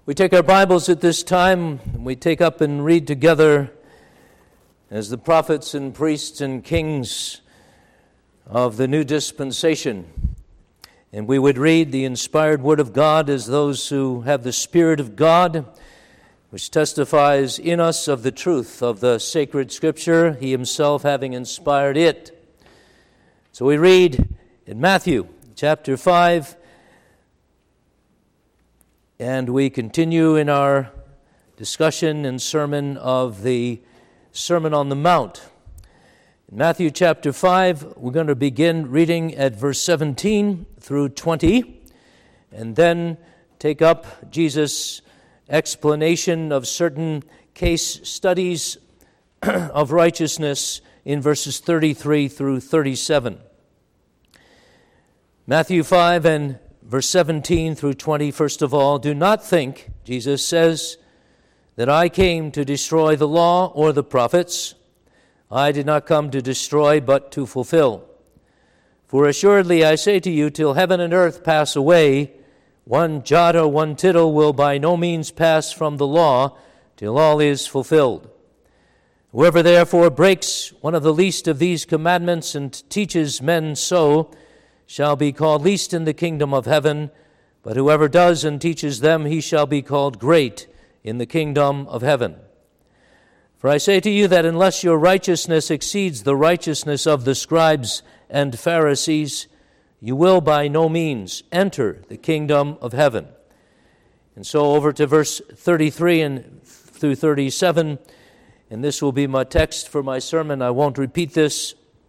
We take our Bibles at this time, and we take up and read together as the prophets and priests and kings of the new dispensation. And we would read the inspired Word of God as those who have the Spirit of God, which testifies in us of the truth of the sacred Scripture, He Himself having inspired it. So we read in Matthew chapter 5, and we continue in our discussion and sermon of the Sermon on the Mount. In Matthew chapter 5, we're going to begin reading at verse 17 through 20, and then take up Jesus' explanation of certain case studies of righteousness in verses 33 through 37. Matthew 5 and verse 17 through 20, first of all, do not think, Jesus says, that I came to destroy the law or the prophets. I did not come to destroy, but to fulfill. For assuredly I say to you, till heaven and earth pass away, one jot or one tittle will by no means pass from the law, till all is fulfilled. Whoever therefore breaks one of the least of these commandments and teaches men so, shall be called least in the kingdom of heaven, but whoever does and teaches them, he shall be called great in the kingdom of heaven. For I say to you that unless your righteousness exceeds the righteousness of the scribes and Pharisees, you will by no means enter the kingdom of heaven. And so over to verse 33 and through 37, and this will be my text for my sermon. I won't repeat this.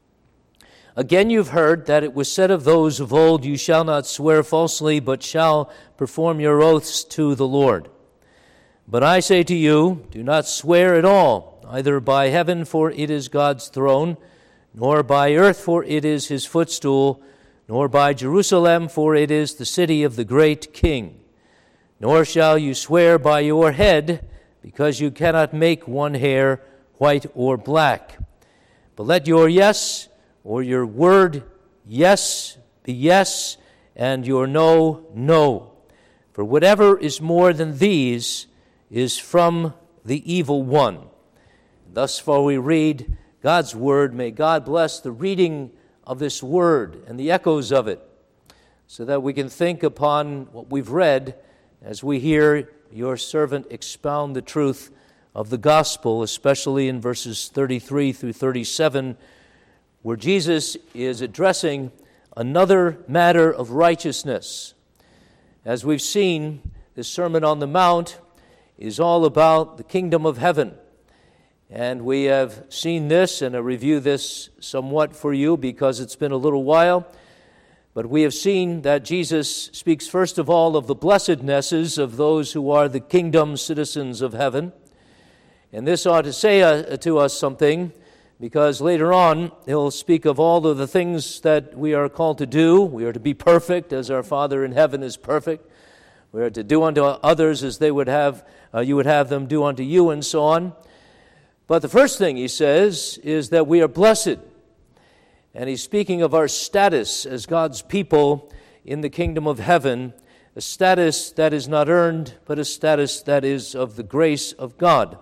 Again you've heard that it was said of those of old, you shall not swear falsely, but shall perform your oaths to the Lord. But I say to you, do not swear at all, either by heaven, for it is God's throne, nor by earth, for it is His footstool, nor by Jerusalem, for it is the city of the great King. Nor shall you swear by your head, because you cannot make one hair white or black. But let your yes or your word yes be yes, and your no, no. For whatever is more than these is from the evil one. Thus far we read God's word. May God bless the reading of this word and the echoes of it, so that we can think upon what we've read as we hear your servant expound the truth of the gospel, especially in verses 33 through 37, where Jesus is addressing another matter of righteousness. As we've seen, the Sermon on the Mount is all about the kingdom of heaven. And we have seen this, and I review this somewhat for you because it's been a little while. But we have seen that Jesus speaks first of all of the blessednesses of those who are the kingdom citizens of heaven. And this ought to say to us something, because later on he'll speak of all of the things that we are called to do. We are to be perfect as our Father in heaven is perfect. We are to do unto others as they would have, you would have them do unto you, and so on. But the first thing he says is that we are blessed. And he's speaking of our status as God's people in the kingdom of heaven, a status that is not earned, but a status that is of the grace of God.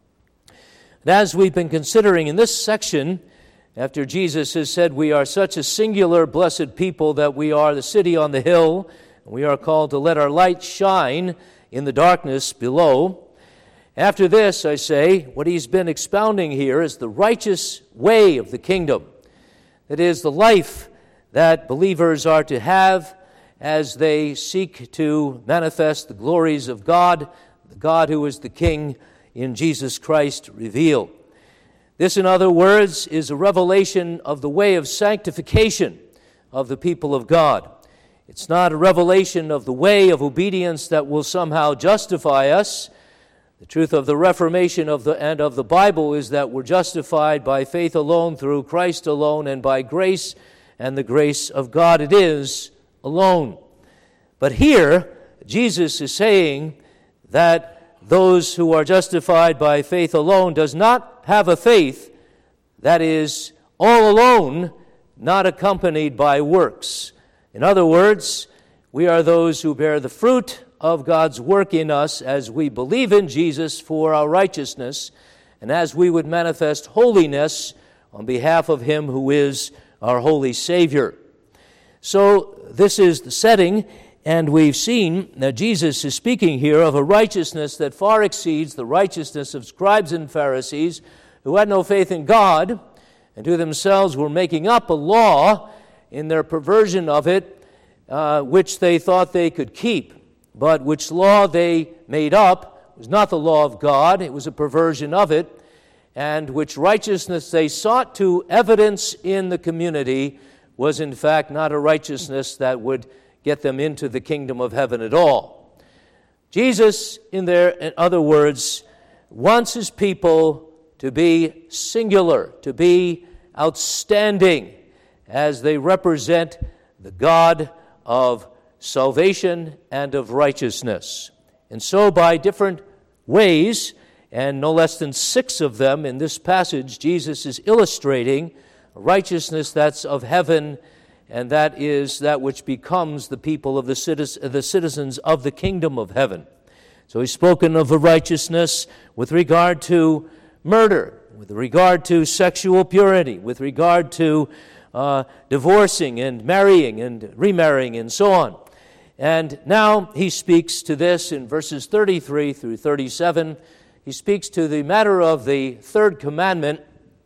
And as we've been considering in this section, after Jesus has said we are such a singular blessed people that we are the city on the hill, and we are called to let our light shine in the darkness below. After this, I say, what he's been expounding here is the righteous way of the kingdom. That is, the life that believers are to have as they seek to manifest the glories of God, the God who is the King in Jesus Christ revealed. This, in other words, is a revelation of the way of sanctification of the people of God. It's not a revelation of the way of obedience that will somehow justify us. The truth of the Reformation of the Bible is that we're justified by faith alone, through Christ alone, and by grace, and the grace of God it is alone. But here, Jesus is saying that those who are justified by faith alone does not have a faith that is all alone, not accompanied by works. In other words, we are those who bear the fruit of God's work in us as we believe in Jesus for our righteousness, and as we would manifest holiness on behalf of Him who is our holy Savior. So this is the setting, and we've seen that Jesus is speaking here of a righteousness that far exceeds the righteousness of scribes and Pharisees who had no faith in God and who themselves were making up a law in their perversion of it, which they thought they could keep. But which law they made up was not the law of God, it was a perversion of it, and which righteousness they sought to evidence in the community was in fact not a righteousness that would get them into the kingdom of heaven at all. Jesus, in other words, wants His people to be singular, to be outstanding, as they represent the God of salvation and of righteousness. And so by different ways, and no less than 6 of them in this passage, Jesus is illustrating a righteousness that's of heaven, and that is that which becomes the people of the citizens of the kingdom of heaven. So He's spoken of a righteousness with regard to murder, with regard to sexual purity, with regard to divorcing and marrying and remarrying and so on. And now He speaks to this in verses 33 through 37. He speaks to the matter of the third commandment,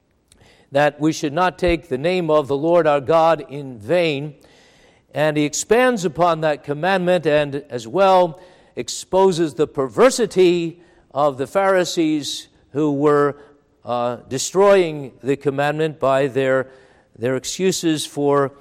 that we should not take the name of the Lord our God in vain. And He expands upon that commandment and as well exposes the perversity of the Pharisees who were destroying the commandment by their excuses for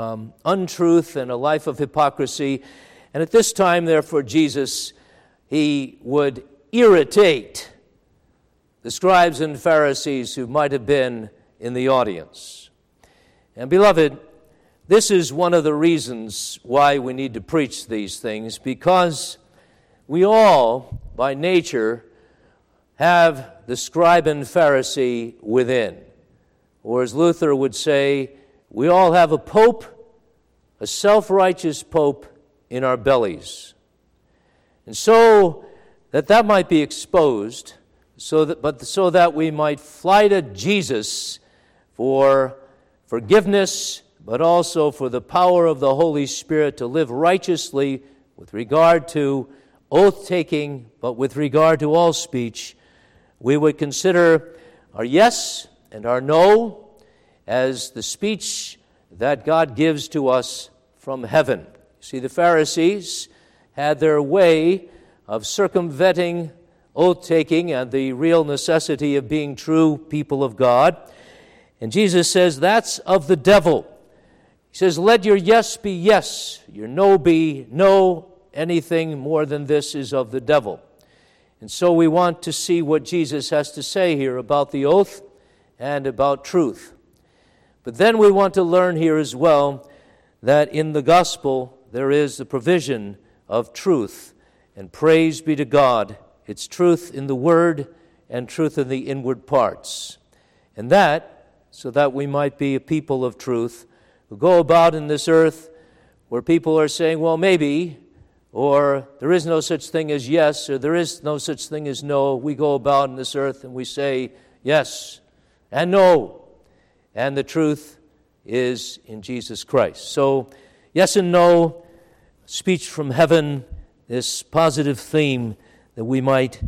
untruth and a life of hypocrisy. And at this time, therefore, Jesus, He would irritate the scribes and Pharisees who might have been in the audience. And beloved, this is one of the reasons why we need to preach these things, because we all, by nature, have the scribe and Pharisee within. Or as Luther would say, we all have a pope, a self-righteous pope in our bellies. And so that might be exposed, so that we might fly to Jesus for forgiveness, but also for the power of the Holy Spirit to live righteously with regard to oath-taking, but with regard to all speech. We would consider our yes and our no as the speech that God gives to us from heaven. See, the Pharisees had their way of circumventing oath-taking and the real necessity of being true people of God. And Jesus says that's of the devil. He says, let your yes be yes, your no be no. Anything more than this is of the devil. And so we want to see what Jesus has to say here about the oath and about truth. But then we want to learn here as well that in the gospel there is the provision of truth. And praise be to God, it's truth in the word and truth in the inward parts. And that, so that we might be a people of truth who go about in this earth where people are saying, well, maybe, or there is no such thing as yes, or there is no such thing as no. We go about in this earth and we say yes and no. And the truth is in Jesus Christ. So, yes and no, speech from heaven, this positive theme that we might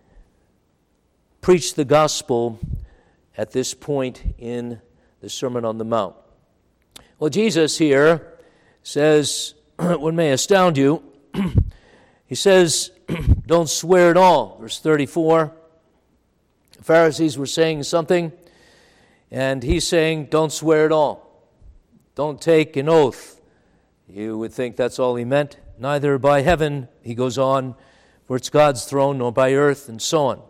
preach the gospel at this point in the Sermon on the Mount. Well, Jesus here says, what may astound you, He says, don't swear at all. Verse 34, the Pharisees were saying something, and He's saying, don't swear at all. Don't take an oath. You would think that's all He meant. Neither by heaven, He goes on, for it's God's throne, nor by earth, and so on.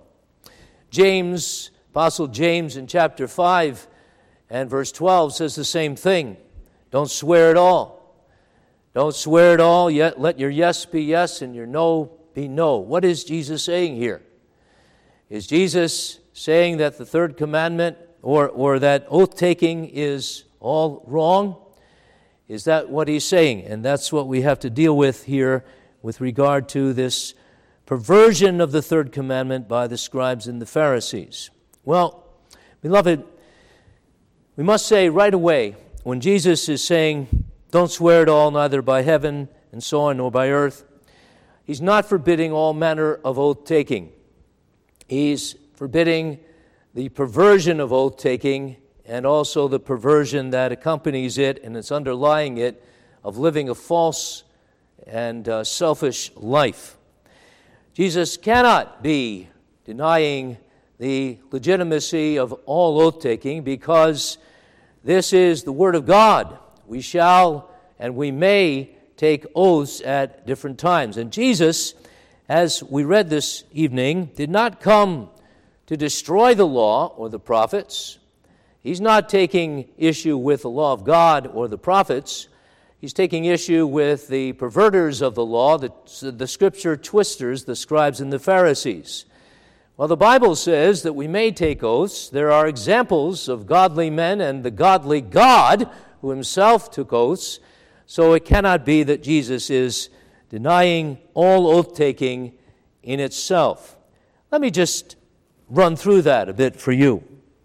James, Apostle James in chapter 5 and verse 12 says the same thing. Don't swear at all. Don't swear at all, yet let your yes be yes and your no be no. What is Jesus saying here? Is Jesus saying that the third commandment or that oath-taking is all wrong? Is that what He's saying? And that's what we have to deal with here with regard to this perversion of the third commandment by the scribes and the Pharisees? Well, beloved, we must say right away, when Jesus is saying, don't swear at all, neither by heaven and so on, nor by earth, he's not forbidding all manner of oath-taking. He's forbidding the perversion of oath-taking and also the perversion that accompanies it and it's underlying it of living a false and selfish life. Jesus cannot be denying the legitimacy of all oath-taking because this is the Word of God. We shall and we may take oaths at different times. And Jesus, as we read this evening, did not come to destroy the law or the prophets. He's not taking issue with the law of God or the prophets. He's taking issue with the perverters of the law, the scripture twisters, the scribes and the Pharisees. Well, the Bible says that we may take oaths. There are examples of godly men and the godly God who himself took oaths. So it cannot be that Jesus is denying all oath-taking in itself. Let me just run through that a bit for you.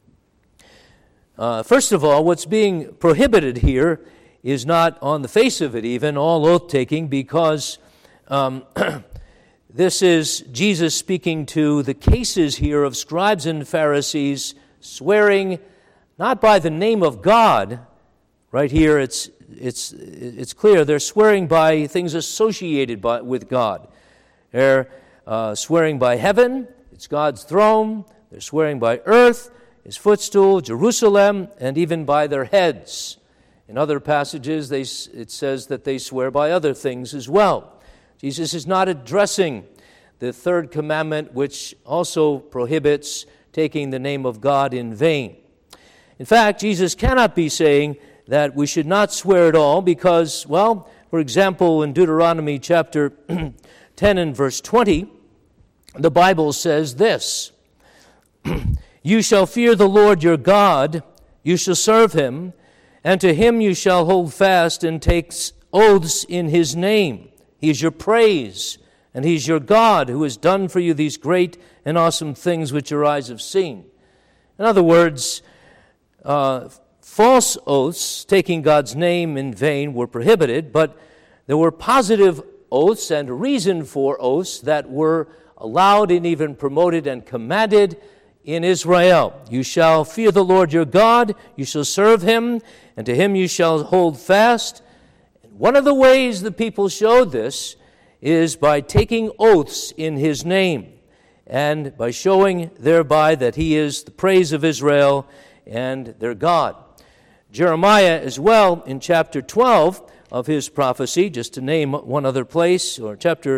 First of all, what's being prohibited here is not, on the face of it even, all oath-taking, because this is Jesus speaking to the cases here of scribes and Pharisees swearing not by the name of God. Right here it's clear they're swearing by things associated with God. They're swearing by heaven, it's God's throne. They're swearing by earth, his footstool, Jerusalem, and even by their heads. In other passages, it says that they swear by other things as well. Jesus is not addressing the third commandment, which also prohibits taking the name of God in vain. In fact, Jesus cannot be saying that we should not swear at all because, well, for example, in Deuteronomy chapter 10 and verse 20, the Bible says this, "You shall fear the Lord your God, you shall serve him, and to him you shall hold fast and take oaths in his name. He is your praise, and he is your God who has done for you these great and awesome things which your eyes have seen." In other words, false oaths, taking God's name in vain, were prohibited, but there were positive oaths and reason for oaths that were allowed and even promoted and commanded in Israel. You shall fear the Lord your God, you shall serve him, and to him you shall hold fast. And one of the ways the people showed this is by taking oaths in his name and by showing thereby that he is the praise of Israel and their God. Jeremiah as well, in chapter 12 of his prophecy, just to name one other place, or chapter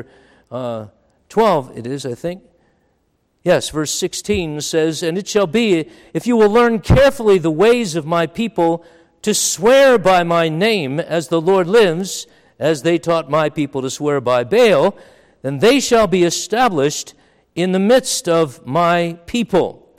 12 it is, I think. Yes, verse 16 says, "And it shall be, if you will learn carefully the ways of my people, to swear by my name, as the Lord lives, as they taught my people to swear by Baal, then they shall be established in the midst of my people."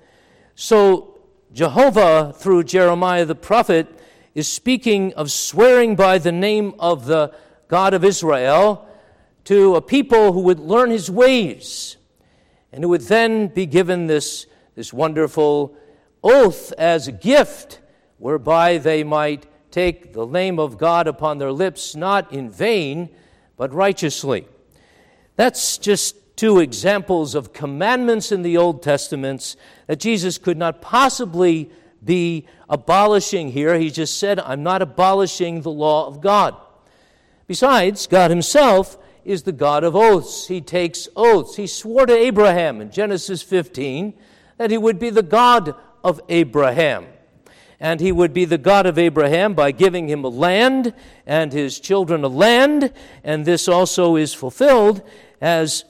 So Jehovah, through Jeremiah the prophet, is speaking of swearing by the name of the God of Israel to a people who would learn his ways, and who would then be given this wonderful oath as a gift, whereby they might take the name of God upon their lips, not in vain, but righteously. That's just two examples of commandments in the Old Testament that Jesus could not possibly be abolishing here. He just said, I'm not abolishing the law of God. Besides, God himself is the God of oaths. He takes oaths. He swore to Abraham in Genesis 15 that he would be the God of Abraham. And he would be the God of Abraham by giving him a land and his children a land. And this also is fulfilled as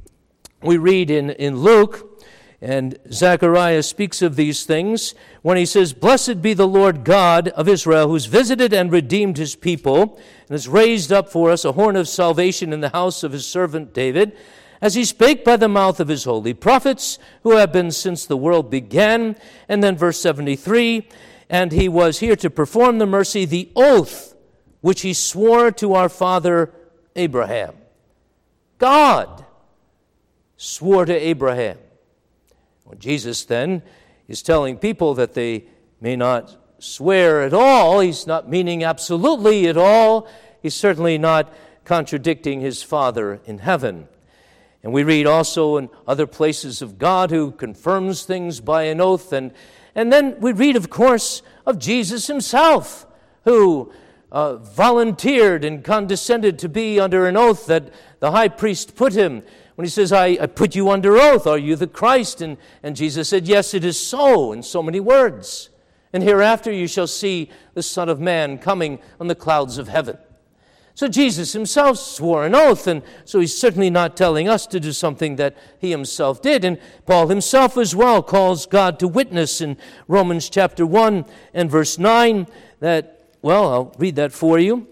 we read in Luke. And Zechariah speaks of these things when he says, "Blessed be the Lord God of Israel, who's visited and redeemed his people, and has raised up for us a horn of salvation in the house of his servant David, as he spake by the mouth of his holy prophets, who have been since the world began." And then verse 73, "And he was here to perform the mercy, the oath which he swore to our father Abraham." God swore to Abraham. When Jesus then is telling people that they may not swear at all, he's not meaning absolutely at all. He's certainly not contradicting his Father in heaven. And we read also in other places of God who confirms things by an oath. And then we read, of course, of Jesus himself, who volunteered and condescended to be under an oath that the high priest put him. When he says, I put you under oath, are you the Christ? And Jesus said, yes, it is so, in so many words. And hereafter you shall see the Son of Man coming on the clouds of heaven. So Jesus himself swore an oath, and so he's certainly not telling us to do something that he himself did. And Paul himself as well calls God to witness in Romans chapter 1 and verse 9 that, well, I'll read that for you.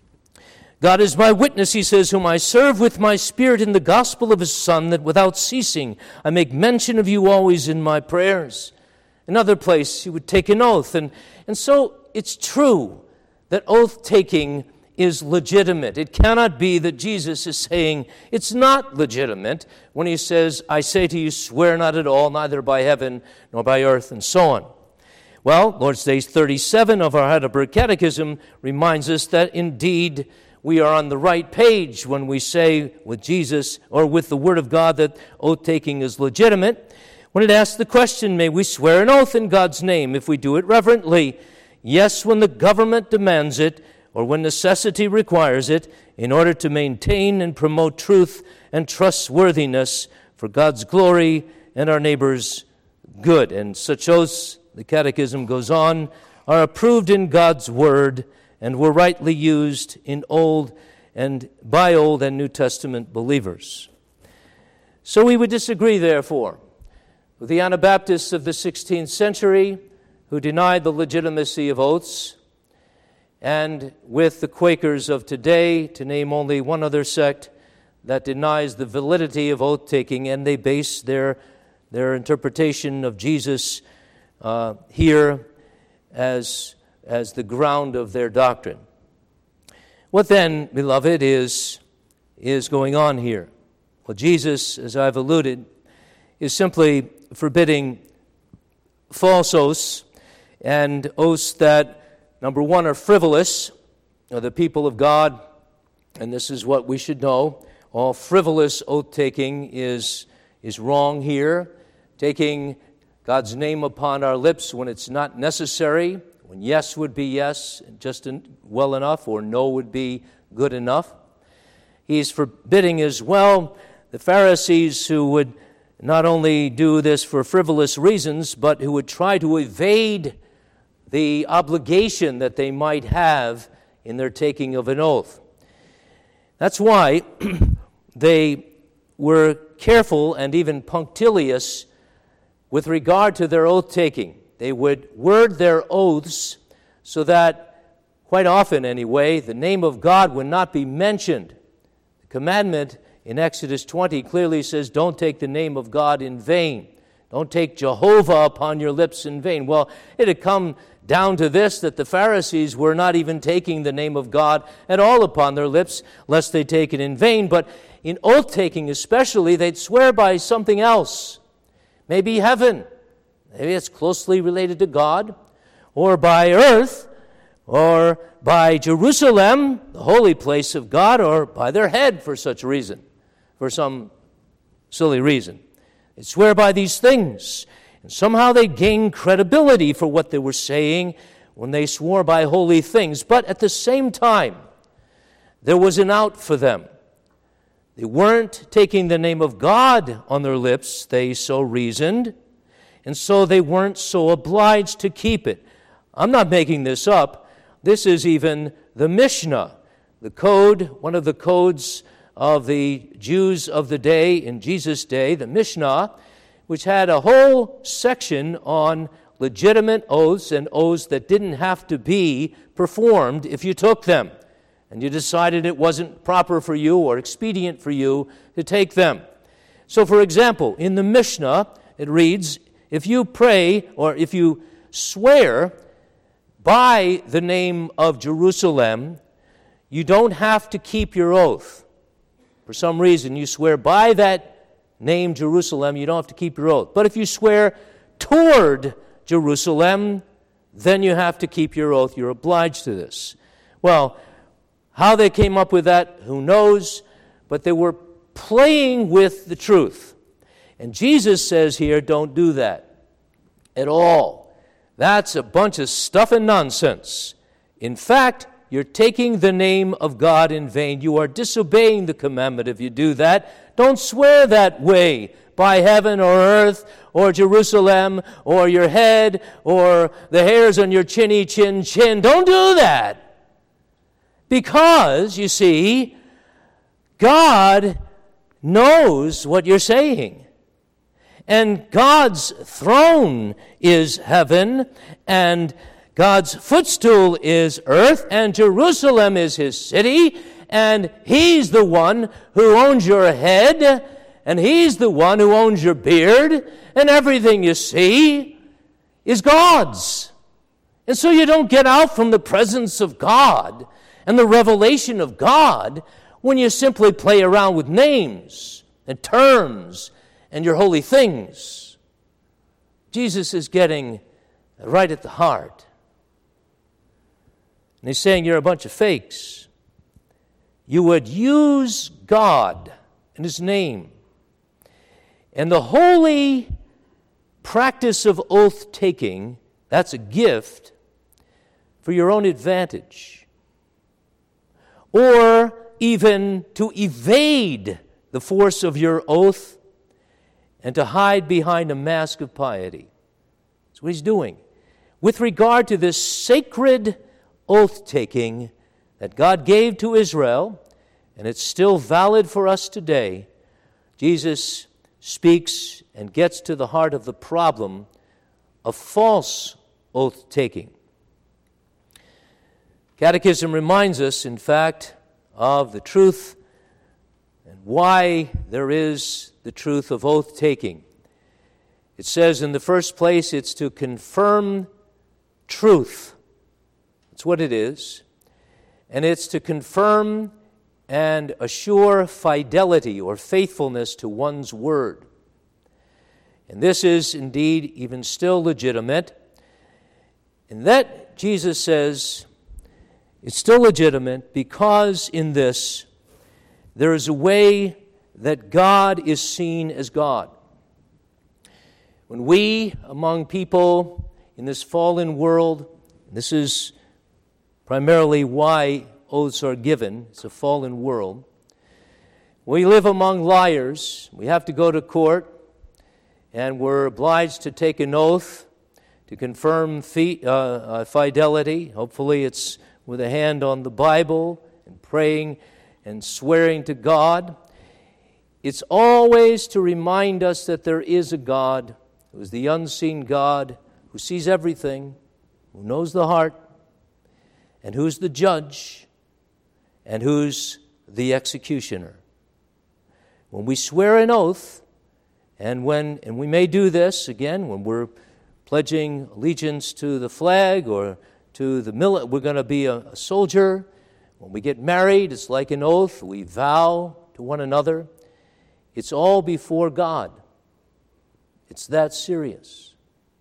God is my witness, he says, whom I serve with my spirit in the gospel of his Son, that without ceasing I make mention of you always in my prayers. Another place he would take an oath. And so it's true that oath-taking is legitimate. It cannot be that Jesus is saying it's not legitimate when he says, I say to you, swear not at all, neither by heaven nor by earth, and so on. Well, Lord's Day 37 of our Heidelberg Catechism reminds us that indeed we are on the right page when we say with Jesus or with the Word of God that oath-taking is legitimate. When it asks the question, may we swear an oath in God's name if we do it reverently? Yes, when the government demands it, or when necessity requires it, in order to maintain and promote truth and trustworthiness for God's glory and our neighbor's good. And such oaths, the Catechism goes on, are approved in God's Word and were rightly used in Old and by Old and New Testament believers. So we would disagree, therefore, with the Anabaptists of the 16th century who denied the legitimacy of oaths, and with the Quakers of today, to name only one other sect that denies the validity of oath-taking, and they base their interpretation of Jesus here as the ground of their doctrine. What then, beloved, is going on here? Well, Jesus, as I've alluded, is simply forbidding false oaths and oaths that, number one, are frivolous. The people of God, and this is what we should know, all frivolous oath-taking is wrong here. Taking God's name upon our lips when it's not necessary, when yes would be yes, just well enough, or no would be good enough. He's forbidding as well the Pharisees who would not only do this for frivolous reasons, but who would try to evade the obligation that they might have in their taking of an oath. That's why they were careful and even punctilious with regard to their oath-taking. They would word their oaths so that, quite often anyway, the name of God would not be mentioned. The commandment in Exodus 20 clearly says, don't take the name of God in vain. Don't take Jehovah upon your lips in vain. Well, it had come down to this, that the Pharisees were not even taking the name of God at all upon their lips, lest they take it in vain. But in oath-taking especially, they'd swear by something else. Maybe heaven. Maybe it's closely related to God. Or by earth. Or by Jerusalem, the holy place of God. Or by their head for such reason. For some silly reason. They'd swear by these things. And somehow they gained credibility for what they were saying when they swore by holy things. But at the same time, there was an out for them. They weren't taking the name of God on their lips, they so reasoned, and so they weren't so obliged to keep it. I'm not making this up. This is even the Mishnah, the code, one of the codes of the Jews of the day, in Jesus' day, the Mishnah, which had a whole section on legitimate oaths and oaths that didn't have to be performed if you took them and you decided it wasn't proper for you or expedient for you to take them. So, for example, in the Mishnah, it reads, if you pray or if you swear by the name of Jerusalem, you don't have to keep your oath. for some reason you swear by that name Jerusalem, you don't have to keep your oath. But if you swear toward Jerusalem, then you have to keep your oath. You're obliged to this. Well, how they came up with that, who knows? But they were playing with the truth. And Jesus says here, don't do that at all. That's a bunch of stuff and nonsense. In fact, you're taking the name of God in vain. You are disobeying the commandment if you do that. Don't swear that way by heaven or earth or Jerusalem or your head or the hairs on your chinny chin. Don't do that. Because, you see, God knows what you're saying. And God's throne is heaven, and God's footstool is earth, and Jerusalem is his city, and he's the one who owns your head, and he's the one who owns your beard, and everything you see is God's. And so you don't get out from the presence of God and the revelation of God when you simply play around with names and terms and your holy things. Jesus is getting right at the heart. And he's saying you're a bunch of fakes. You would use God and his name and the holy practice of oath-taking, that's a gift, for your own advantage. Or even to evade the force of your oath and to hide behind a mask of piety. That's what he's doing. With regard to this sacred oath-taking that God gave to Israel, and it's still valid for us today, Jesus speaks and gets to the heart of the problem of false oath-taking. Catechism reminds us, in fact, of the truth and why there is the truth of oath-taking. It says, in the first place, it's to confirm truth. That's what it is. And it's to confirm and assure fidelity or faithfulness to one's word. And this is indeed even still legitimate. And that, Jesus says, it's still legitimate because in this there is a way that God is seen as God. When we, among people in this fallen world, this is primarily why oaths are given, it's a fallen world. We live among liars. We have to go to court, and we're obliged to take an oath to confirm fidelity. Hopefully it's with a hand on the Bible and praying and swearing to God. It's always to remind us that there is a God who is the unseen God, who sees everything, who knows the heart, and who's the judge, and who's the executioner. When we swear an oath, and we may do this again when we're pledging allegiance to the flag or to the military, we're going to be a soldier. When we get married, it's like an oath. We vow to one another. It's all before God. It's that serious.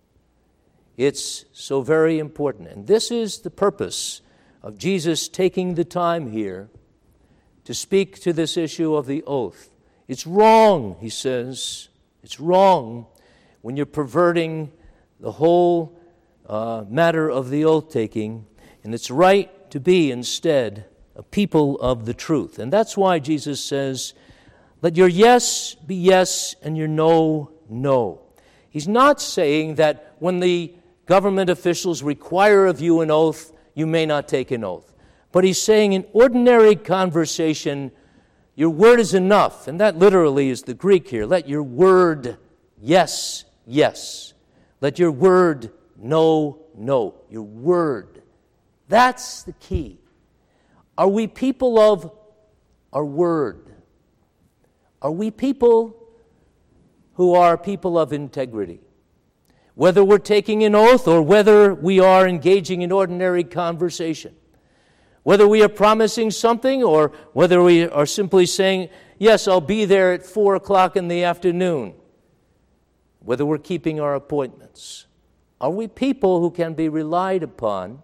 It's so very important. And this is the purpose of Jesus taking the time here to speak to this issue of the oath. It's wrong, he says. It's wrong when you're perverting the whole matter of the oath-taking, and it's right to be instead a people of the truth. And that's why Jesus says, let your yes be yes and your no, no. He's not saying that when the government officials require of you an oath, you may not take an oath. But he's saying in ordinary conversation, your word is enough. And that literally is the Greek here. Let your word, yes, yes. Let your word, no, no. Your word. That's the key. Are we people of our word? Are we people who are people of integrity? Whether we're taking an oath or whether we are engaging in ordinary conversation. Whether we are promising something or whether we are simply saying, yes, I'll be there at 4 o'clock in the afternoon, whether we're keeping our appointments. Are we people who can be relied upon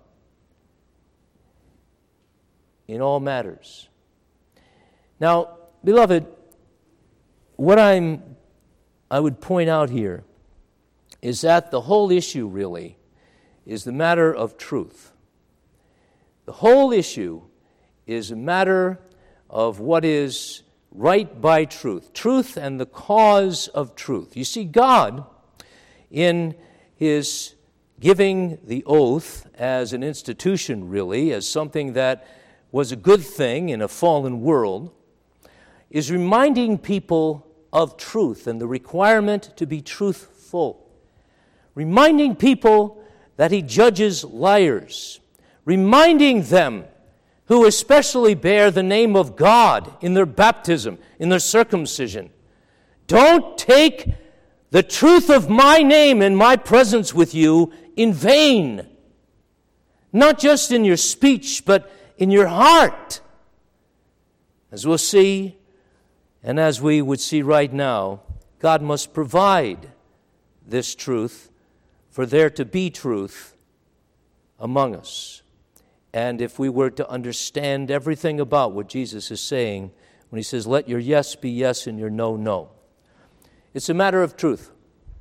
in all matters? Now, beloved, what I would point out here is that the whole issue really is the matter of truth. The whole issue is a matter of what is right by truth. Truth and the cause of truth. You see, God, in His giving the oath as an institution, really, as something that was a good thing in a fallen world, is reminding people of truth and the requirement to be truthful. Reminding people that He judges liars. Reminding them who especially bear the name of God in their baptism, in their circumcision. Don't take the truth of my name and my presence with you in vain. Not just in your speech, but in your heart. As we'll see, and as we would see right now, God must provide this truth for there to be truth among us. And if we were to understand everything about what Jesus is saying when He says, let your yes be yes and your no, no. It's a matter of truth.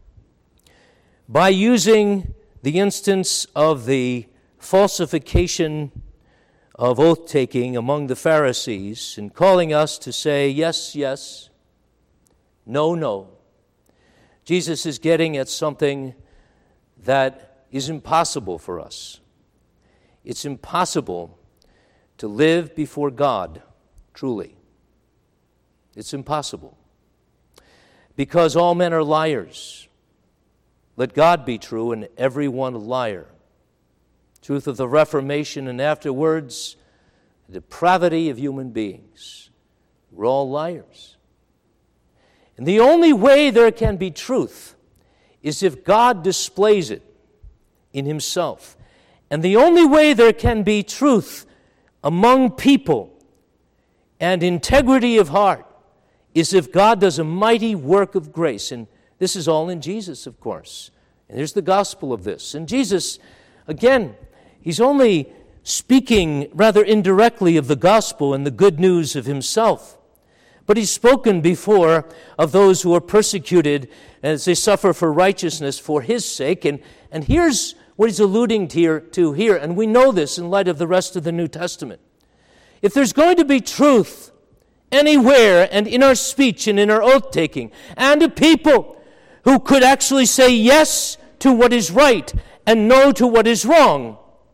By using the instance of the falsification of oath-taking among the Pharisees and calling us to say yes, yes, no, no, Jesus is getting at something that is impossible for us. It's impossible to live before God, truly. It's impossible. Because all men are liars. Let God be true and every one a liar. Truth of the Reformation and afterwards, the depravity of human beings. We're all liars. And the only way there can be truth is if God displays it in Himself. And the only way there can be truth among people and integrity of heart is if God does a mighty work of grace. And this is all in Jesus, of course. And there's the gospel of this. And Jesus, again, He's only speaking rather indirectly of the gospel and the good news of Himself. But He's spoken before of those who are persecuted as they suffer for righteousness for His sake. And here's what He's alluding to here, and we know this in light of the rest of the New Testament. If there's going to be truth anywhere and in our speech and in our oath-taking, and a people who could actually say yes to what is right and no to what is wrong,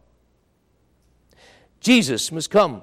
Jesus must come.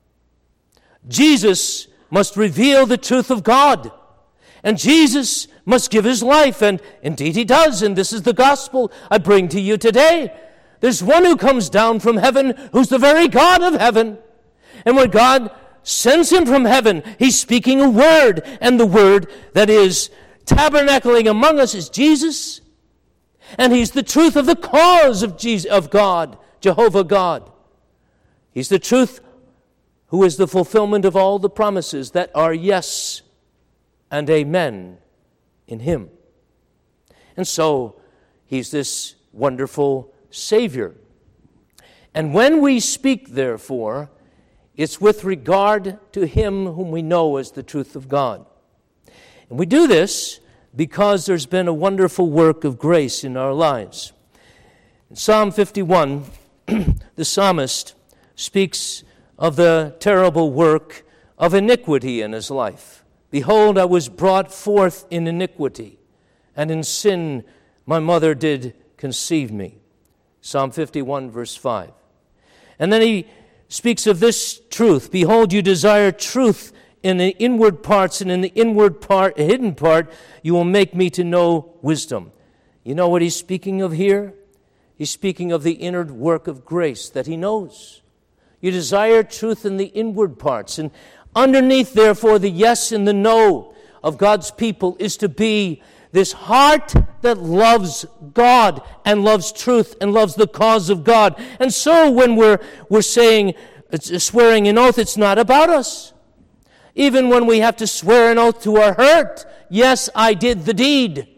Jesus must reveal the truth of God. And Jesus must give His life, and indeed He does, and this is the gospel I bring to you today. There's one who comes down from heaven who's the very God of heaven. And when God sends Him from heaven, He's speaking a word, and the word that is tabernacling among us is Jesus. And He's the truth of the cause of God, Jehovah God. He's the truth who is the fulfillment of all the promises that are yes and amen in Him. And so, He's this wonderful Savior. And when we speak, therefore, it's with regard to Him whom we know as the truth of God. And we do this because there's been a wonderful work of grace in our lives. In Psalm 51, the psalmist speaks of the terrible work of iniquity in his life. Behold, I was brought forth in iniquity, and in sin my mother did conceive me. Psalm 51, verse 5. And then he speaks of this truth. Behold, you desire truth in the inward parts, and in the hidden part, you will make me to know wisdom. You know what he's speaking of here? He's speaking of the inner work of grace that he knows. You desire truth in the inward parts. And underneath, therefore, the yes and the no of God's people is to be this heart that loves God and loves truth and loves the cause of God. And so when we're saying, swearing an oath, it's not about us. Even when we have to swear an oath to our hurt, yes, I did the deed.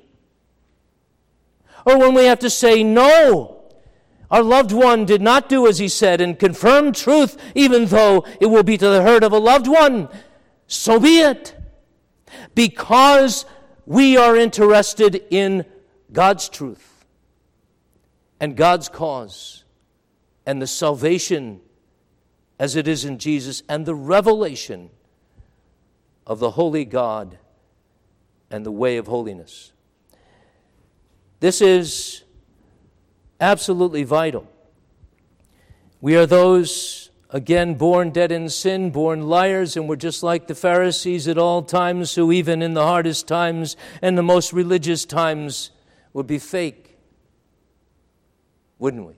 Or when we have to say, no, our loved one did not do as he said, and confirm truth, even though it will be to the hurt of a loved one, so be it. Because we are interested in God's truth and God's cause and the salvation as it is in Jesus and the revelation of the holy God and the way of holiness. This is absolutely vital. We are those, again, born dead in sin, born liars, and we're just like the Pharisees at all times, who even in the hardest times and the most religious times would be fake, wouldn't we?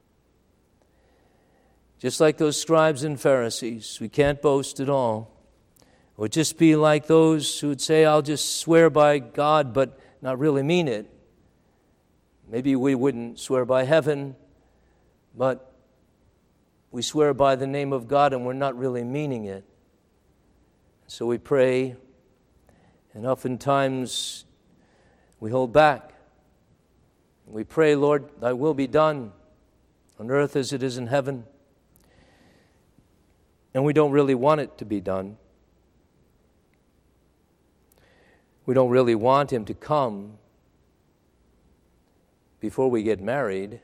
Just like those scribes and Pharisees, we can't boast at all. Or just be like those who would say, I'll just swear by God, but not really mean it. Maybe we wouldn't swear by heaven, but we swear by the name of God and we're not really meaning it. So we pray, and oftentimes we hold back. We pray, Lord, thy will be done on earth as it is in heaven. And we don't really want it to be done. We don't really want him to come before we get married.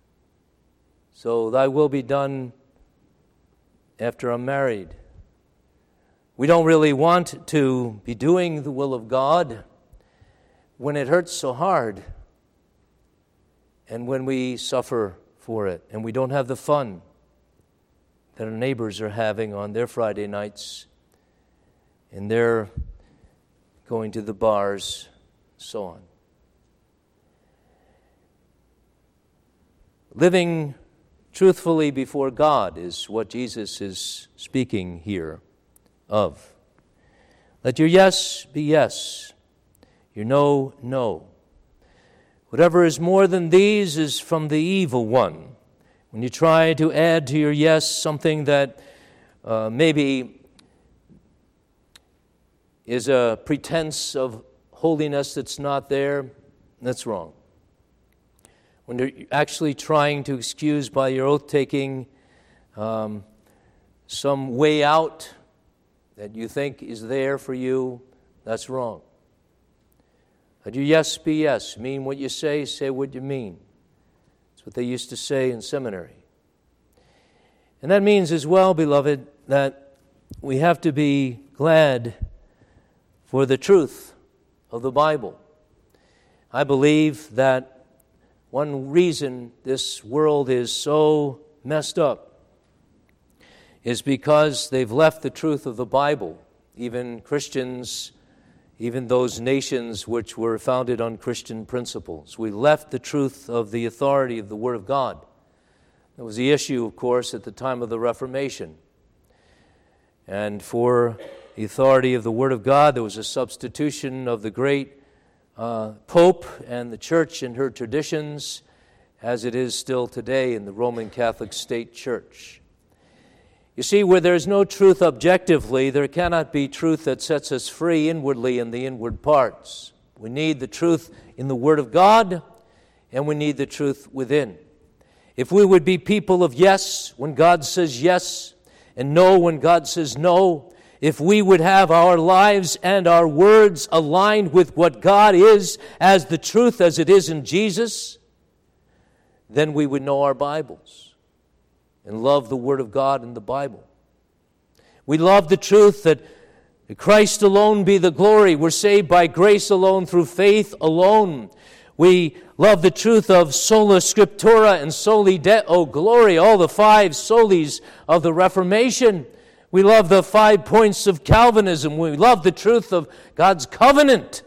So thy will be done after I'm married. We don't really want to be doing the will of God when it hurts so hard and when we suffer for it and we don't have the fun that our neighbors are having on their Friday nights and they're going to the bars, so on. Living truthfully before God is what Jesus is speaking here of. Let your yes be yes, your no, no. Whatever is more than these is from the evil one. When you try to add to your yes something that maybe is a pretense of holiness that's not there, that's wrong. When you're actually trying to excuse by your oath-taking some way out that you think is there for you, that's wrong. Let your yes be yes. Mean what you say what you mean. That's what they used to say in seminary. And that means as well, beloved, that we have to be glad for the truth of the Bible. I believe that one reason this world is so messed up is because they've left the truth of the Bible. Even Christians, even those nations which were founded on Christian principles. We left the truth of the authority of the Word of God. That was the issue, of course, at the time of the Reformation. And for the authority of the Word of God, there was a substitution of the great Pope and the Church and her traditions, as it is still today in the Roman Catholic State Church. You see, where there is no truth objectively, there cannot be truth that sets us free inwardly in the inward parts. We need the truth in the Word of God, and we need the truth within. If we would be people of yes when God says yes, and no when God says no, if we would have our lives and our words aligned with what God is as the truth as it is in Jesus, then we would know our Bibles and love the Word of God in the Bible. We love the truth that Christ alone be the glory. We're saved by grace alone, through faith alone. We love the truth of sola scriptura and soli Deo glory, all the 5 solis of the Reformation. We love the 5 points of Calvinism. We love the truth of God's covenant.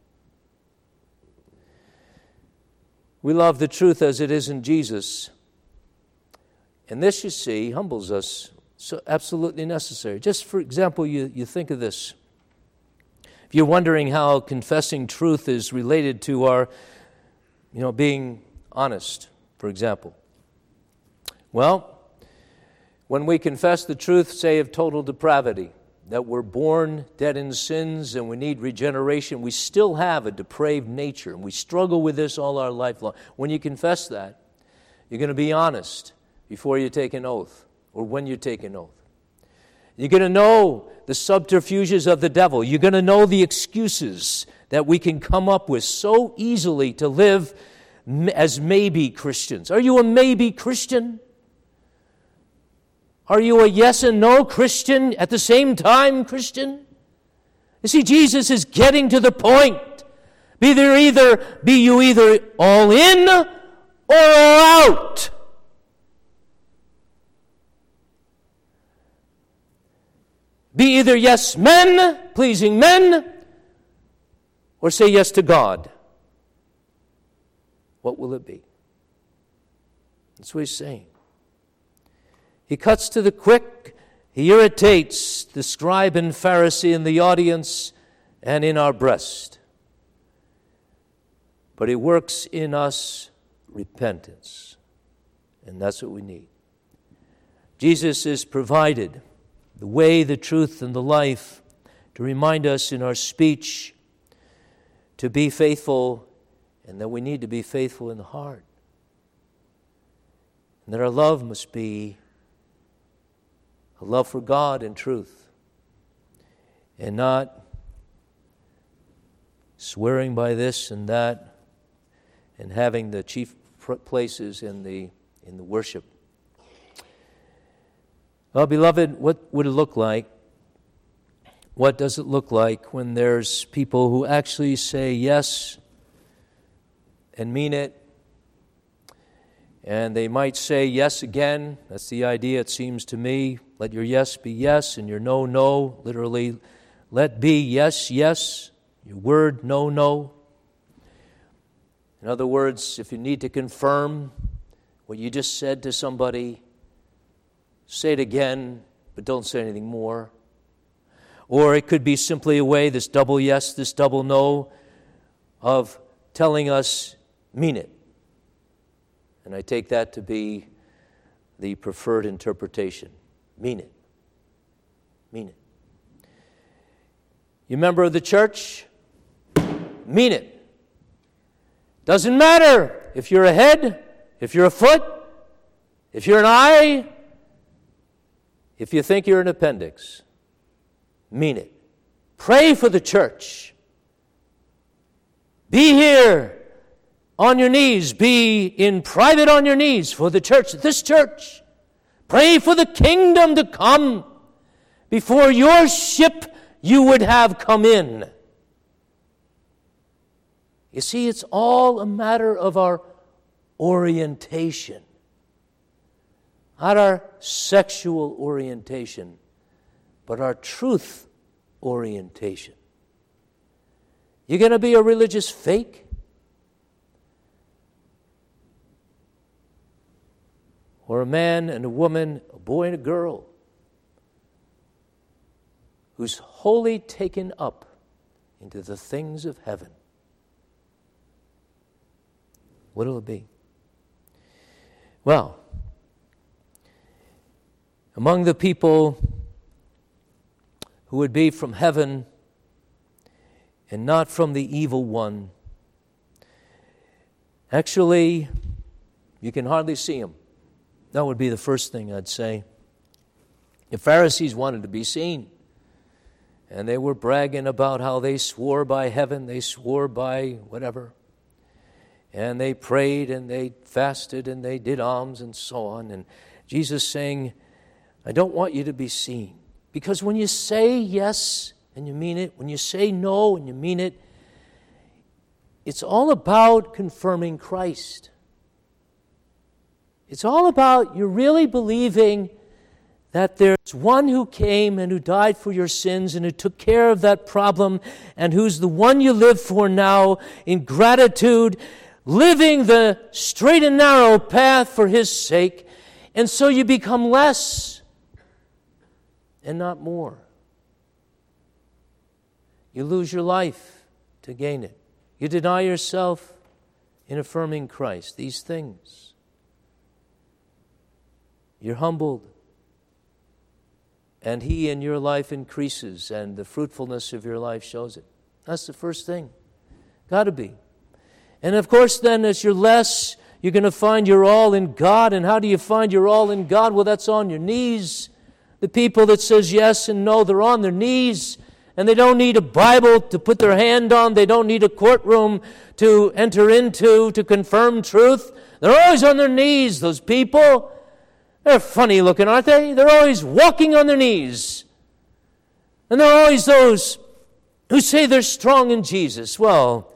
We love the truth as it is in Jesus. And this, you see, humbles us. So absolutely necessary. Just for example, you think of this. If you're wondering how confessing truth is related to our, being honest, for example. Well, when we confess the truth, say, of total depravity, that we're born dead in sins and we need regeneration. We still have a depraved nature, and we struggle with this all our life long. When you confess that, you're going to be honest before you take an oath, or when you take an oath. You're going to know the subterfuges of the devil. You're going to know the excuses that we can come up with so easily to live as maybe Christians. Are you a maybe Christian? Are you a yes and no Christian at the same time Christian? You see, Jesus is getting to the point. Be you either all in or all out. Be either yes men, pleasing men, or say yes to God. What will it be? That's what he's saying. He cuts to the quick. He irritates the scribe and Pharisee in the audience and in our breast. But he works in us repentance. And that's what we need. Jesus has provided the way, the truth, and the life to remind us in our speech to be faithful, and that we need to be faithful in the heart. And that our love must be a love for God and truth, and not swearing by this and that, and having the chief places in the worship. Well, beloved, what would it look like? What does it look like when there's people who actually say yes and mean it? And they might say yes again. That's the idea, it seems to me. Let your yes be yes and your no, no. Literally, let be yes, yes. Your word, no, no. In other words, if you need to confirm what you just said to somebody, say it again, but don't say anything more. Or it could be simply a way, this double yes, this double no, of telling us, mean it. And I take that to be the preferred interpretation. Mean it. Mean it. You member of the church? Mean it. Doesn't matter if you're a head, if you're a foot, if you're an eye, if you think you're an appendix. Mean it. Pray for the church. Be here on your knees. Be in private on your knees for the church, this church. Pray for the kingdom to come before your ship you would have come in. You see, it's all a matter of our orientation, not our sexual orientation, but our truth orientation. You're going to be a religious fake? Or a man and a woman, a boy and a girl, who's wholly taken up into the things of heaven? What will it be? Well, among the people who would be from heaven and not from the evil one, actually, you can hardly see him. That would be the first thing I'd say. The Pharisees wanted to be seen. And they were bragging about how they swore by heaven, they swore by whatever. And they prayed and they fasted and they did alms and so on. And Jesus saying, I don't want you to be seen. Because when you say yes and you mean it, when you say no and you mean it, it's all about confirming Christ. It's all about you really believing that there's one who came and who died for your sins and who took care of that problem and who's the one you live for now in gratitude, living the straight and narrow path for his sake. And so you become less and not more. You lose your life to gain it. You deny yourself in affirming Christ. These things. You're humbled. and He in your life increases, and the fruitfulness of your life shows it. That's the first thing. Got to be. And of course then, as you're less, you're going to find your all in God. And how do you find your all in God? Well, that's on your knees. The people that says yes and no, they're on their knees. And they don't need a Bible to put their hand on. They don't need a courtroom to enter into to confirm truth. They're always on their knees, those people. They're funny looking, aren't they? They're always walking on their knees. And there are always those who say they're strong in Jesus. Well,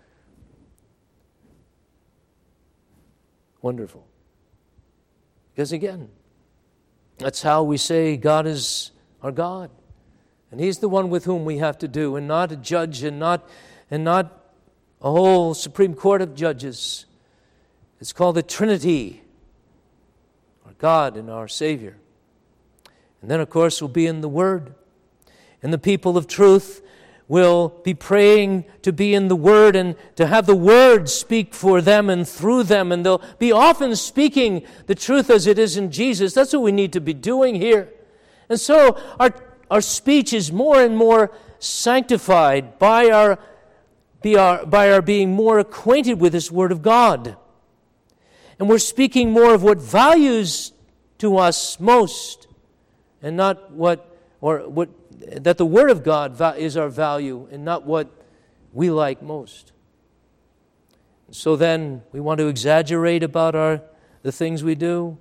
wonderful. Because again, that's how we say God is our God. And He's the one with whom we have to do, and not a judge, and not a whole Supreme Court of judges. It's called the Trinity, our God and our Savior. And then, of course, we'll be in the Word. And the people of truth will be praying to be in the Word and to have the Word speak for them and through them. And they'll be often speaking the truth as it is in Jesus. That's what we need to be doing here. And so our speech is more and more sanctified by our being more acquainted with this Word of God. And we're speaking more of what values to us most, and not that the Word of God is our value, and not what we like most. So then, we want to exaggerate about the things we do.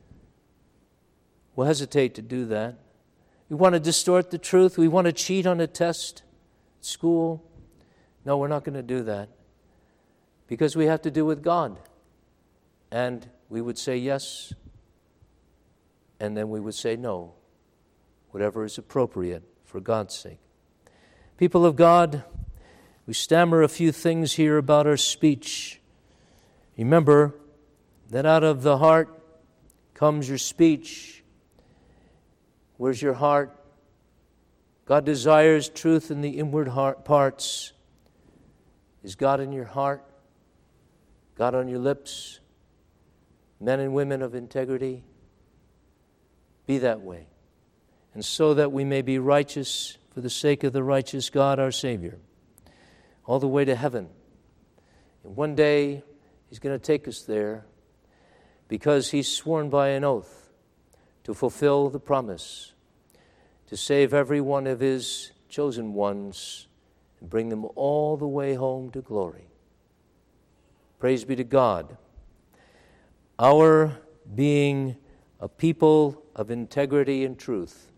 We'll hesitate to do that. We want to distort the truth. We want to cheat on a test at school. No, we're not going to do that. Because we have to do with God. And we would say yes, and then we would say no, whatever is appropriate for God's sake. People of God, we stammer a few things here about our speech. Remember that out of the heart comes your speech. Where's your heart? God desires truth in the inward parts. Is God in your heart? God on your lips? Men and women of integrity? Be that way. And so that we may be righteous for the sake of the righteous God, our Savior, all the way to heaven. And one day, He's going to take us there because He's sworn by an oath to fulfill the promise, to save every one of His chosen ones and bring them all the way home to glory. Praise be to God. Our being a people of integrity and truth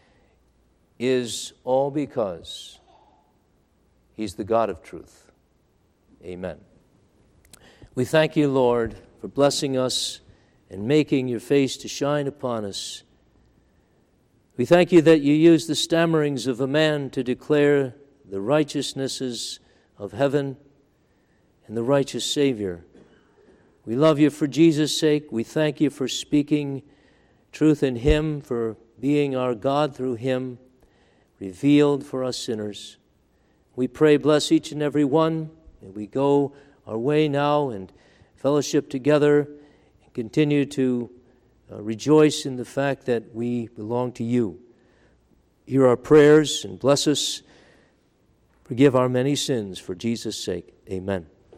is all because He's the God of truth. Amen. We thank You, Lord, for blessing us and making Your face to shine upon us. We thank You that You use the stammerings of a man to declare the righteousnesses of heaven and the righteous Savior. We love You for Jesus' sake. We thank You for speaking truth in Him, for being our God through Him, revealed for us sinners. We pray, bless each and every one, and we go our way now and fellowship together and continue to rejoice in the fact that we belong to You. Hear our prayers and bless us. Forgive our many sins for Jesus' sake. Amen.